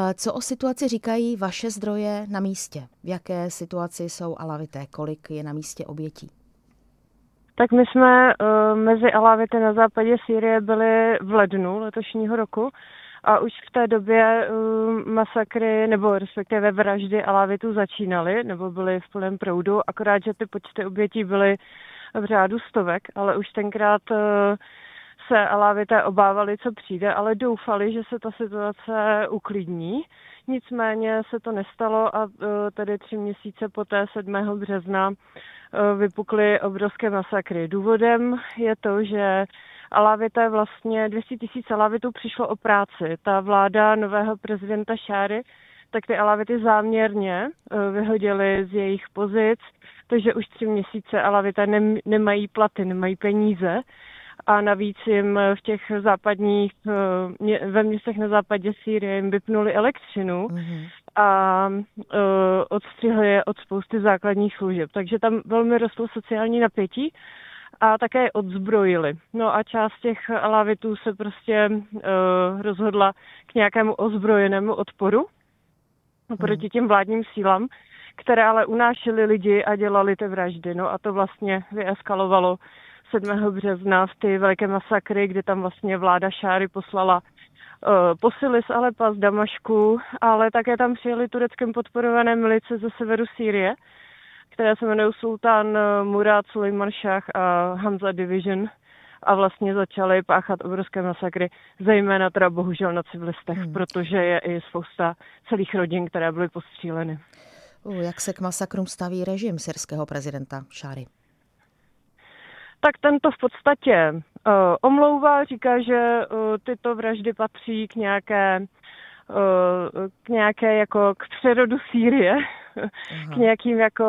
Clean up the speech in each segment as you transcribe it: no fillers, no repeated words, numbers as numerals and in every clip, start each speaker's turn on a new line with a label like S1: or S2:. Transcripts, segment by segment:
S1: Co o situaci říkají vaše zdroje na místě? V jaké situaci jsou Alavité? Kolik je na místě obětí?
S2: Tak my jsme mezi Alavity na západě Sýrie byli v lednu letošního roku a už v té době masakry nebo respektive vraždy Alavitů začínaly nebo byly v plném proudu, akorát, že ty počty obětí byly v řádu stovek, ale už tenkrát se Alavité obávali, co přijde, ale doufali, že se ta situace uklidní. Nicméně se to nestalo a tedy 3 měsíce poté 7. března vypukly obrovské masakry. Důvodem je to, že Alavité vlastně 200 000 Alavitů přišlo o práci. Ta vláda nového prezidenta Šáry tak ty Alavity záměrně vyhodili z jejich pozic, takže už 3 měsíce Alavité nemají platy, nemají peníze. A navíc jim v těch západních, ve městech na západě Sýrie jim vypnuli elektřinu a odstřihli je od spousty základních služeb. Takže tam velmi rostlo sociální napětí a také je odzbrojili. No a část těch Alavitů se prostě rozhodla k nějakému ozbrojenému odporu proti těm vládním sílám, které ale unášely lidi a dělali ty vraždy. No a to vlastně vyeskalovalo 7. března v ty velké masakry, kdy tam vlastně vláda Šáry poslala posily z Alepa, z Damašku, ale také tam přijeli tureckém podporované milice ze severu Sýrie, které se jmenují Sultán Murad, Sulejman Šach a Hamza Division a vlastně začaly páchat obrovské masakry, zejména teda bohužel na civilistech, protože je i spousta celých rodin, které byly postříleny.
S1: Jak se k masakrům staví režim syrského prezidenta Šáry?
S2: Tak ten to v podstatě omlouvá, říká, že tyto vraždy patří k nějaké jako k přerodu Sýrie, k nějakým jako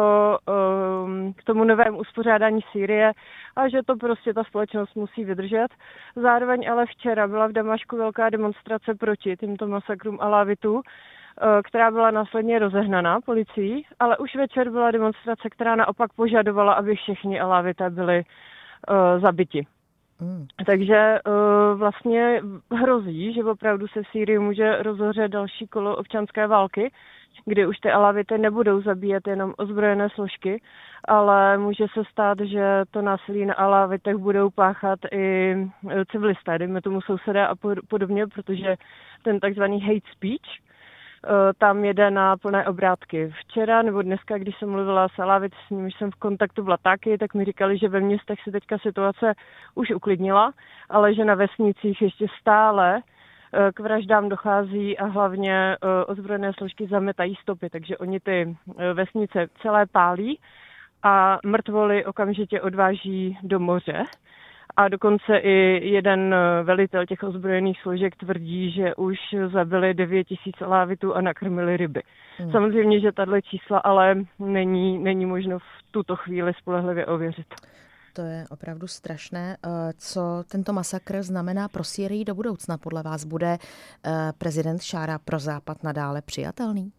S2: k tomu novému uspořádání Sýrie a že to prostě ta společnost musí vydržet. Zároveň ale včera byla v Damašku velká demonstrace proti těmto masakrům Alavitů, která byla následně rozehnaná policií, ale už večer byla demonstrace, která naopak požadovala, aby všichni Alavité byli zabiti. Takže vlastně hrozí, že opravdu se v Sýrii může rozhořet další kolo občanské války, kdy už ty Alavity nebudou zabíjet jenom ozbrojené složky, ale může se stát, že to násilí na Alavitech budou páchat i civilisté, dejme tomu sousedé a podobně, protože ten takzvaný hate speech tam jede na plné obrátky. Včera nebo dneska, když jsem mluvila s Alavity, s nimi jsem v kontaktu v Latáky, tak mi říkali, že ve městech se teďka situace už uklidnila, ale že na vesnicích ještě stále k vraždám dochází a hlavně ozbrojené složky zametají stopy, takže oni ty vesnice celé pálí a mrtvoly okamžitě odváží do moře. A dokonce i jeden velitel těch ozbrojených složek tvrdí, že už zabili 9 000 Alavitů a nakrmili ryby. Samozřejmě, že tato čísla ale není možno v tuto chvíli spolehlivě ověřit.
S1: To je opravdu strašné. Co tento masakr znamená pro Sýrii do budoucna? Podle vás bude prezident Šára pro Západ nadále přijatelný?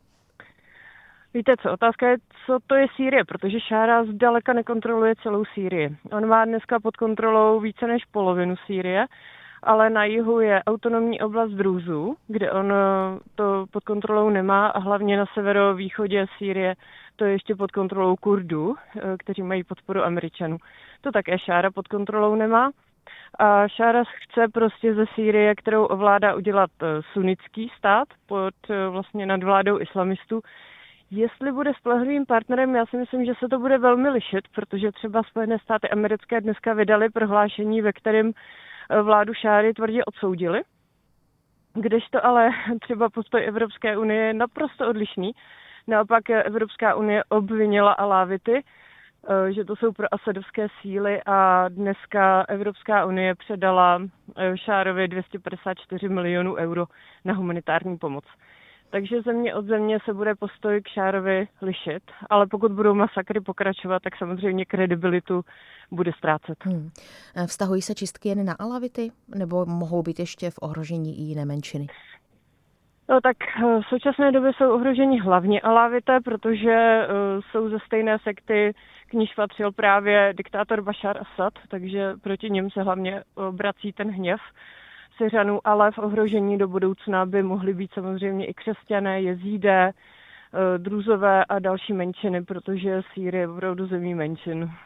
S2: Víte co, otázka je, co to je Sýrie, protože Šára zdaleka nekontroluje celou Sýrii. On má dneska pod kontrolou více než polovinu Sýrie, ale na jihu je autonomní oblast Drúzu, kde on to pod kontrolou nemá a hlavně na severovýchodě Sýrie to je ještě pod kontrolou Kurdů, kteří mají podporu Američanů. To také Šára pod kontrolou nemá. A Šára chce prostě ze Sýrie, kterou ovládá, udělat sunnický stát pod vlastně nadvládou islamistů. Jestli bude spolehlivým partnerem, já si myslím, že se to bude velmi lišit, protože třeba Spojené státy americké dneska vydali prohlášení, ve kterém vládu Šáry tvrdě odsoudili, kdežto ale třeba postoj Evropské unie je naprosto odlišný. Naopak Evropská unie obvinila Alavity, že to jsou proasadovské síly a dneska Evropská unie předala Šárovi 254 milionů euro na humanitární pomoc. Takže země od země se bude postoj k Šárovi lišit, ale pokud budou masakry pokračovat, tak samozřejmě kredibilitu bude ztrácet.
S1: Vztahují se čistky jen na Alavity, nebo mohou být ještě v ohrožení i jiné menšiny?
S2: No tak v současné době jsou ohroženi hlavně Alavité, protože jsou ze stejné sekty, k níž patřil právě diktátor Bašar Asad, takže proti něm se hlavně obrací ten hněv Syřanů, ale v ohrožení do budoucna by mohly být samozřejmě i křesťané, jezídé, druzové a další menšiny, protože Sýrie je opravdu zemí menšin.